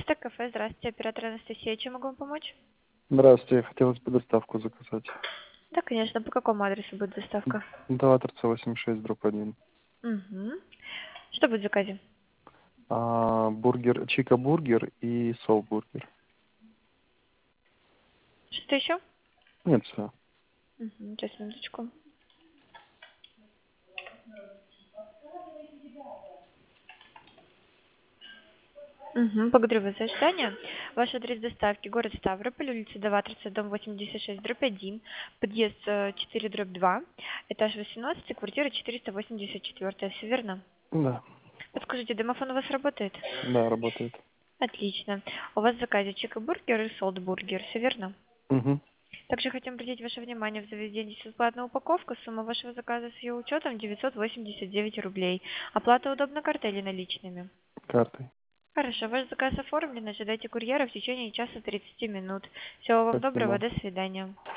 Артек кафе, здравствуйте, оператор Анастасия, чем могу вам помочь? Здравствуйте, хотелось бы доставку заказать. Да, конечно, по какому адресу будет доставка? Даваторца 86/1. Угу. Что будет в заказе? Бургер, чика бургер и сол бургер. Что-то еще? Нет, все. Угу. Сейчас, минуточку. Угу. Благодарю вас за ожидание. Ваш адрес доставки: город Ставрополь, улица Даваторца, дом 86/1, подъезд 4/2, этаж 18, квартира 484. Все верно? Да, Подскажите, домофон у вас работает? да, работает. Отлично. У вас в заказе чика-бургер и солд-бургер, все верно? Угу. Также хотим обратить ваше внимание, в заведении бесплатная упаковка. Сумма вашего заказа с ее учетом 989 рублей. Оплата удобна картой или наличными? Картой. Хорошо, ваш заказ оформлен. Ожидайте курьера в течение часа 30 минут. Всего вам доброго, Спасибо. до свидания.